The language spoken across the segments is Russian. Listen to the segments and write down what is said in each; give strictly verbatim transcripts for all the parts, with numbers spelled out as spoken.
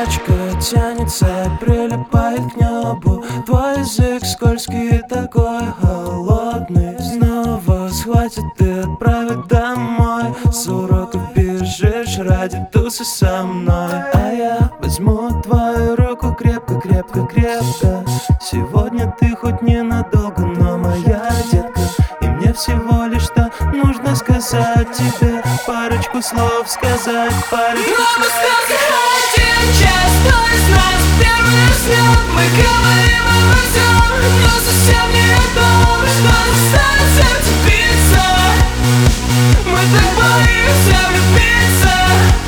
Парочка тянется, прилипает к небу. Твой язык скользкий и такой холодный. Снова схватит и отправит домой. С уроков бежишь ради тусы со мной. А я возьму твою руку крепко, крепко, крепко. Сегодня ты хоть ненадолго, но моя детка. И мне всего лишь что нужно сказать тебе. Парочку слов сказать, парочку слов сказать. Один час, кто из нас первый уснет? Мы говорим обо всем, но совсем не о том, что заставит сердце биться. Мы так боимся влюбиться.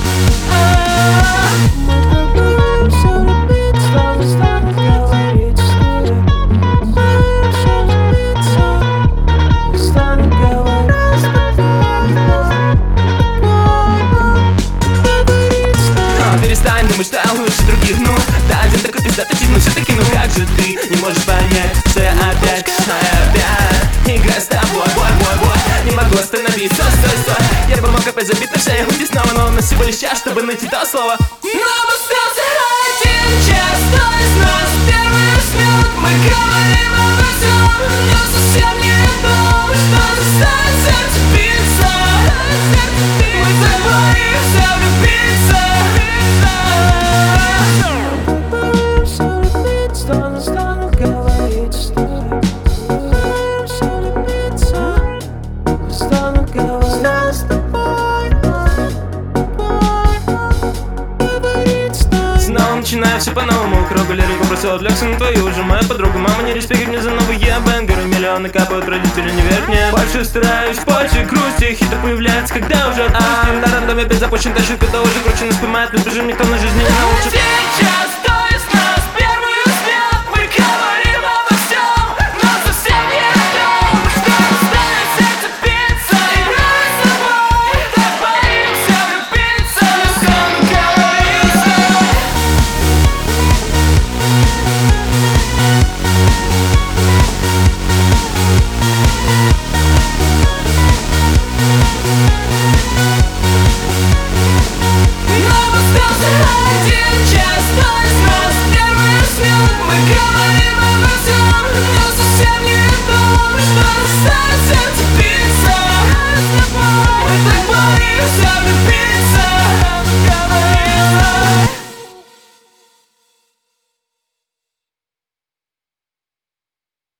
Мы так боимся влюбиться, что станет говорить, что боимся влюбиться, станет говорить, Но перестань думать, что я лучше других. Ну, да, один такой пиздатый тип, но все-таки, ну как же ты не можешь понять, что я опять, что я опять играю с тобой, бой, бой, бой. Не могу остановиться, стой, стой. Я бы мог опять забить на шею и снова, но у нас всего лишь час, чтобы найти то слово. Нам остался один час, кто из нас первый уснет? Мы говорим обо всем, но совсем не о том, что заставит сердце биться. Мы так боимся влюбиться. боимся влюбиться, что станет говорить, что боимся влюбиться, станут говорить с тобой, говорить с тобой. Снова начинаю все по-новому. Кругу лирику бросил, отвлекся на твою уже моя подруга. Мама, не респектируй мне за новые бенгеры. Миллионы капают, родители не верят мне. Больше стараюсь, больше грусти. Хиты появляется, когда уже отпустим. На рандоме опять запущен, тащит, кто уже круче нас поймает. Без никто на жизни не научит. Сейчас